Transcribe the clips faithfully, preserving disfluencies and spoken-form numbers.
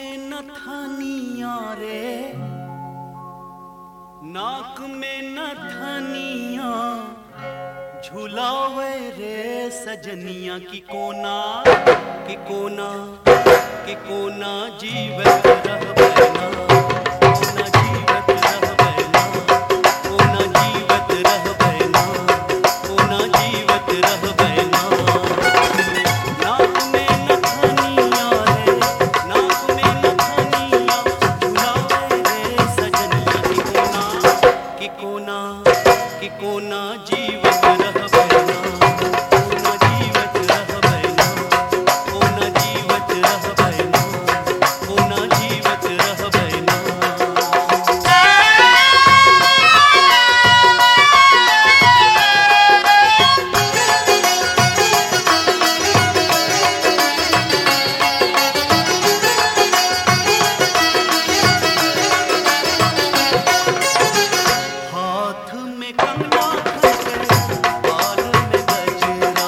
में नथनिया रे, नाक में नथनिया, झुलावे रे सजनिया की कोना की कोना की कोना जीवत रह बैना, कोना जीवत रह बैना, कोना जीवत रह बैना, कोना जीवत रह बैना। नाक में नथनिया रे, नाक में नथनिया, झुलावे रे सजनिया की कोना की कोना की कोना जीवत रह बैना, कोना जीवत रह बैना, कोना जीवत रह बैना, कोना जीवत रह बैना। हाथ में कंगना बाल में गजरा,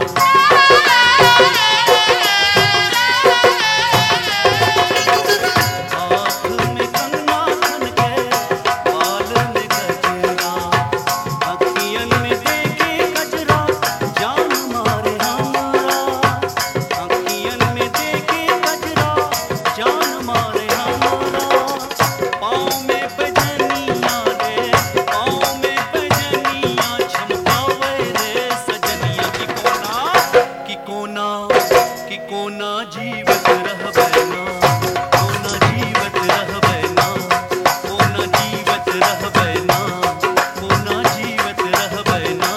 हाथ में कंगना खन के बाल में गजरा, अखियन में देखे गजरा जान मारे हमारा, अखियन में देखे गजरा जान मारे हमारा। पाँव में बजनिया रे, पाँव में बजनिया, झमकावे रे सजनिया की कोना की कोना की कोना जीवत रह बैना, कोना जीवत रह बैना, कोना जीवत रह बैना, कोना जीवत रह बैना।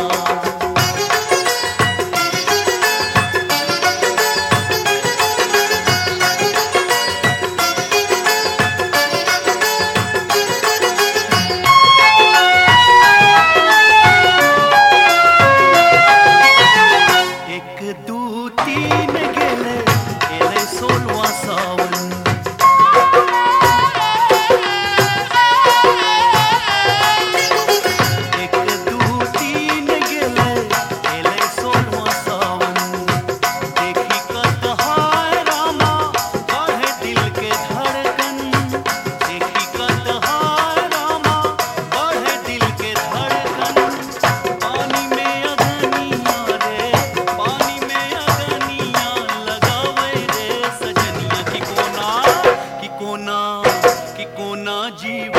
एक दू तीन गेले गेले सोलवा सावन, एक दू तीन गेले गेले सोलवा सावन। देखी कतहार रामा बढ़े दिल के धड़कन, देखी कतहार रामा बढ़े दिल के धड़कन। पानी में अगनिया रे, पानी में अगनिया, लगावे रे सजनिया की कोना की कोना की कोना जीव